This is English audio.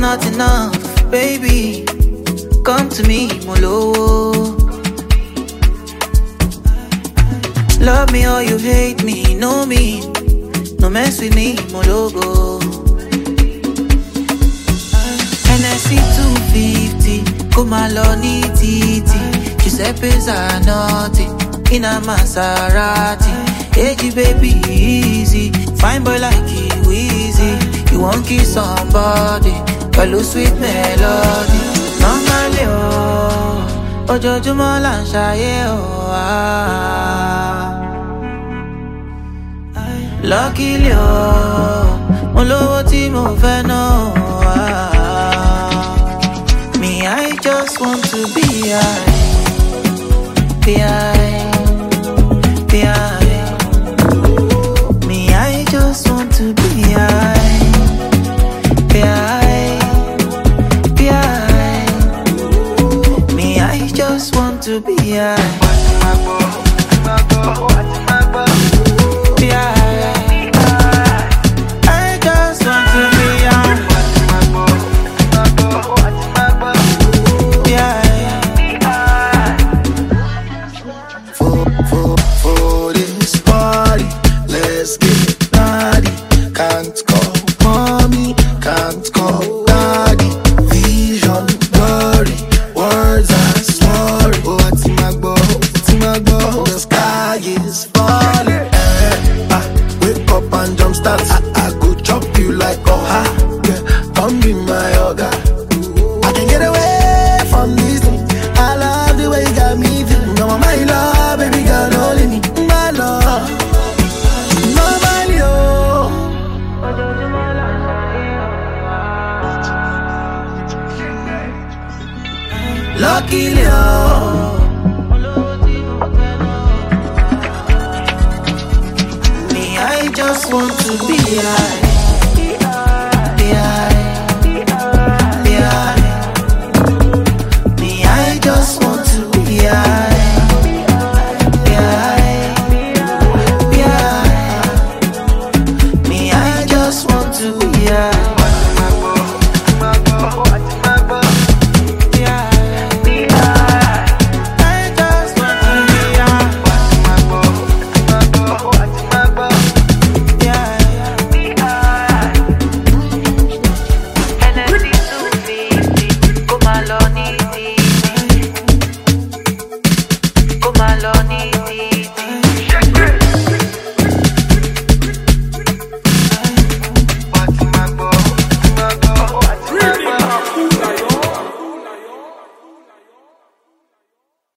not enough, baby. Come to me, molo. Love me or you hate me, know me. No mess with me, mologo. NSC 250, come along, titi. Giuseppe Zanotti, in a Maserati. Hey, baby, easy. Fine boy like you, easy. You won't kiss somebody, follow sweet melody. Normally, oh, ojoojúmọ́ là ń ṣayé, oh, Luckily, oh, mo lówó tí mo fẹ́ ná, Me, I just want to be high, be high, be high. Me, I just want to be high, be high, be high. Me, I just want to be high, be high. Can't call mommy, can't call daddy. Vision blurry, words are slurry. Oh, what's my goal? The sky is falling. Wake up and jump start. I go chop you like oha. Yeah, come be my yoga. I can get away from this thing. I love the way you got me feeling. No, my love, baby girl, only me, my love. Luckily, oh, me, I just want to be high, be high, be high. Me, I just want to be high, be high, be high. Me, I just want to be high. Come along,